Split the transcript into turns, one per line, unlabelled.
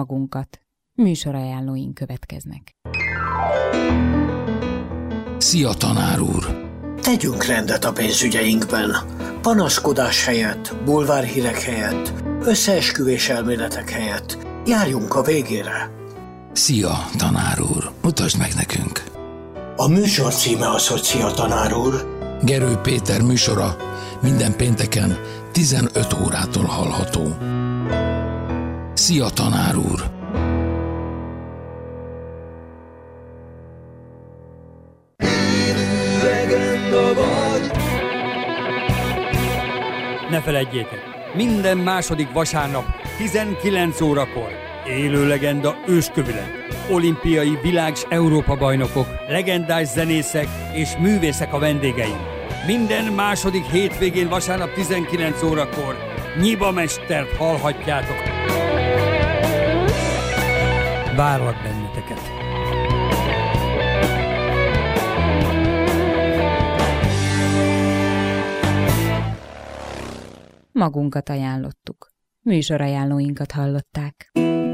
magunkat. Műsorajánlóink következnek.
Szia, tanár úr!
Tegyünk rendet a pénzügyeinkben. Panaszkodás helyett, bulvárhírek helyett, összeesküvés elméletek helyett. Járjunk a végére.
Szia, tanár úr! Mutasd meg nekünk!
A műsor címe az, hogy Szia, tanár úr.
Gerő Péter műsora minden pénteken 15 órától hallható. Szia, tanár úr!
Ne feledjétek, minden második vasárnap 19 órakor élő legenda őskövület, olimpiai világ- s Európa-bajnokok, legendás zenészek és művészek a vendégeim. Minden második hétvégén vasárnap 19 órakor Nyiba Mestert hallhatjátok. Várlak benneteket!
Magunkat ajánlottuk. Műsorajánlóinkat hallották.